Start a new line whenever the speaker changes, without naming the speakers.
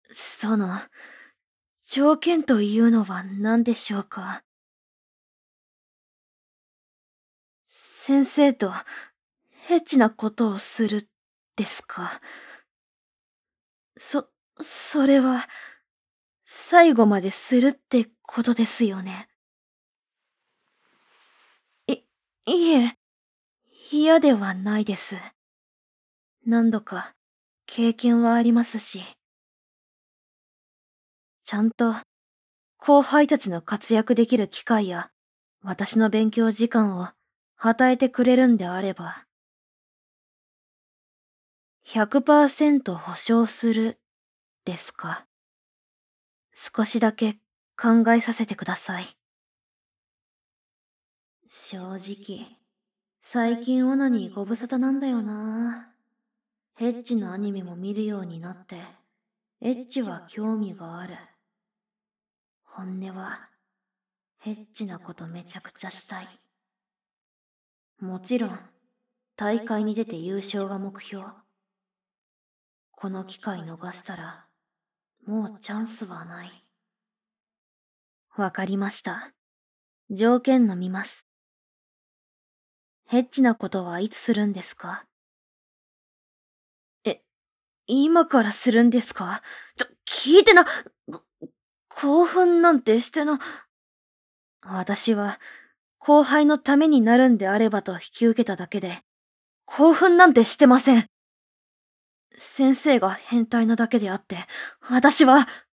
その、条件というのは何でしょうか。先生と、エッチなことをする、ですか。そ、それは、最後までするってことですよね。い、いえ、嫌ではないです。何度か、経験はありますし、ちゃんと、後輩たちの活躍できる機会や、私の勉強時間を与えてくれるんであれば、100% 保証する、ですか。少しだけ考えさせてください。正直、最近オナニーご無沙汰なんだよな。エッチのアニメも見るようになって、エッチは興味がある。本音は、エッチなことめちゃくちゃしたい。もちろん、大会に出て優勝が目標。この機会逃したら、もうチャンスはない。わかりました。条件のみます。エッチなことはいつするんですか？え、今からするんですか？聞いてな、ご興奮なんてしてな。私は、後輩のためになるんであればと引き受けただけで、興奮なんてしてません。先生が変態なだけであって、私は、